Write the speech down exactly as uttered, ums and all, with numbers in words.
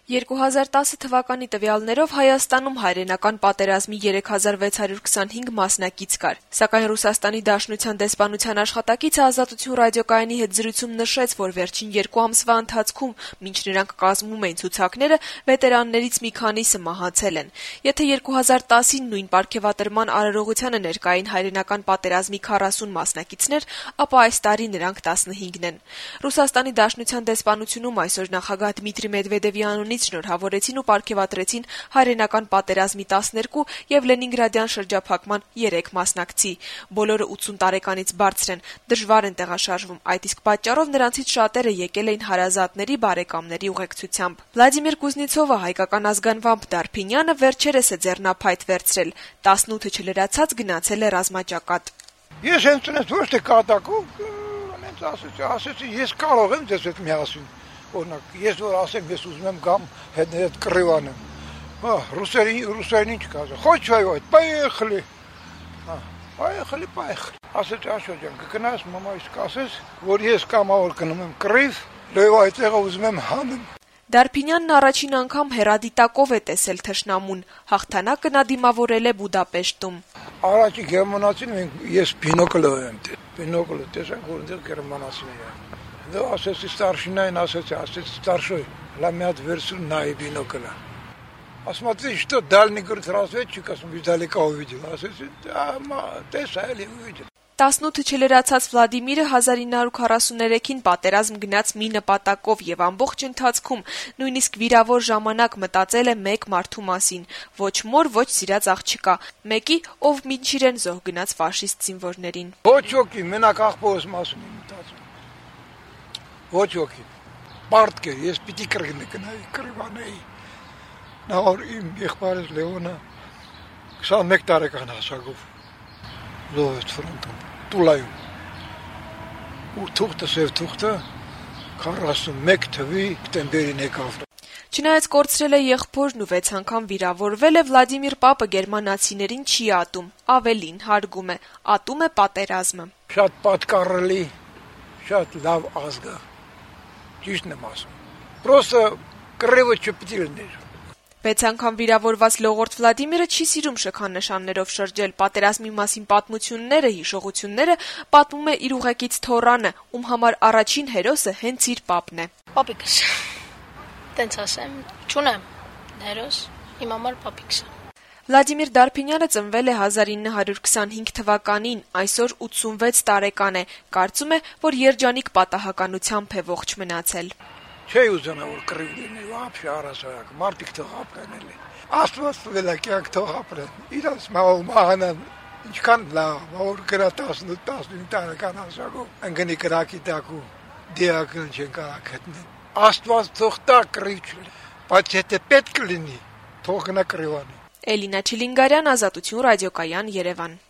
երկու հազար տասը թվականի տվյալներով Հայաստանում հայրենական պատերազմի երեք հազար վեց հարյուր քսանհինգ մասնակից կար, սակայն Ռուսաստանի Դաշնության դեսպանության աշխատակիցը Ազատություն ռադիոկայանի հետ զրույցում նշեց, որ վերջին երկու ամսվա ընթացքում, մինչ նրանք կազմում էին ցուցակները, վետերաններից մի քանիսը մահացել են։ Եթե երկու հազար տասին նույն պարգևատրման արարողությանը ներկային հայրենական պատերազմի քառասուն մասնակիցներ, ապա այս տարի նրանք տասնհինգն են։ Ռուսաստանի Դաշնության դեսպանությունում այսօր նախագահ Դմիտրի Մեդվեդևի անունից շնորհավորեցին ու պարգևատրեցին հայրենական պատերազմի տասներկու եւ Լենինգրադյան շրջափակման երեք մասնակցի։ Բոլորը ութսուն տարեկանից բարձր են, դժվար են տեղաշարժվում, այդ իսկ պատճառով նրանցից շատերը եկել էին հարազատների բարեկամների ուղեկցությամբ։ Վլադիմիր Կուզնիցովը, հայկական ազգանվամբ Դարփինյանը, վերջերս է ձեռնափայտ վերցրել, տասնութը չլրացած գնացել է ռազմաճակատ։ Ես հենց այնպես ոչ թե կատակով, հենց ասեցի, ասեցի, ես կարող եմ ձեզ հետ միասին։ Օրինակ, ես որ ասեմ, ես ուզում եմ գամ հետ հետ կռիվանեմ։ Հա, ռուսերին, ռուսերին ինչ կասեմ։ Խոչայ, поехали։ Հա, поехали, поехали։ Ասեցի, Աշոտ ջան, կգնաս մամայից կասես, որ ես կամավոր գնում եմ կռիվ, լավ այդտեղ ուզում եմ հանեմ։ Դարփինյանն առաջին անգամ հեռադիտակով է տեսել թշնամուն, հաղթանակը նա դիմավորել է Բուդապեշտում։ Առաջի գերմանացին ես բինոկլը եմ դե։ Բինոկլը տեսանք, որ դեռ գերմանացին է։ Да, ասեցի старшинային, ասեցի, ասեցի старшой, la мят версу на бинокль. А смотри, что дальний, говорит, разведчик, издалека увидел. Ասեցի, да, տեսա էլի увидел. տասնութը չլրացած Վլադիմիրը հազար ինը հարյուր քառասուններեքին պատերազմ գնաց մի նպատակով եւ ամբողջ ընթացքում նույնիսկ վիրավոր ժամանակ մտածել է մեկ մարդու մասին, ոչ մոր, ոչ սիրած աղջկա, մեկի, ով մինչ իրեն զոհ գնաց ֆաշիստ զինվորներին։ Ոչ ոքի, մենակ աղբորս մասին եմ մտածում։ Ոչ ոքի։ Պարտք է, ես պիտի կրգնի գնայի, կրվանեի։ Նոր իմ եղբայրս Լեոնը քսանմեկ տարեկան հասակով զոհվեց ֆրոնտում, Տուլայում։ Ու թուղթը, սև թուղթը քառասունմեկ թվականի դեկտեմբերին եկավ։ Չնայած կորցրել է եղբորն ու վեց անգամ վիրավորվել է, Վլադիմիր Պապը գերմանացիներին չի ատում, ավելին հարգում է, ատում է պատերազմը։ Շատ պատկառելի, շատ լավ ազգ է, ճիշտն եմ ասում։ Պրոստը կռիվը չպիտի լիներ։ Վեց անգամ վիրավորված լողորդ Վլադիմիրը չի սիրում շքանշաններով շրջել, պատերազմի մասին պատմությունները, հիշողությունները պատմում է իր ուղեկից Թորանը, ում համար առաջին հերոսը հենց իր պապն է։ Պապիկս, տենց ասեմ, չունեմ հերոս, իմ համար պապիկս է։ Վլադիմիր Դարփինյանը ծնվել է հազար ինը հարյուր քսանհինգ թվականին, այսօր ութսունվեց տարեկան է, կարծում է, որ երջանիկ պատահականությամբ է ողջ մնացել։ Չէ ուզում եմ որ կռիվ լինի, вообще առասարակ, մարդիկ թող ապրեն էլի։ Աստված տվել է կյանք թող ապրեն։ Իրաց մահանան ինչքան լավ, որ կրա տասնութ տասնհինգ տարեկան հասակով ընկնի կրակի տակու դիակն չեն կարող գտնել։ Աստված թող տա կռիվ չլինի, բայց եթե պետք լինի, թող գնա կռիվանի։ Էլինա Չիլինգարյան, Ազատություն ռադիոկայան, Երևան։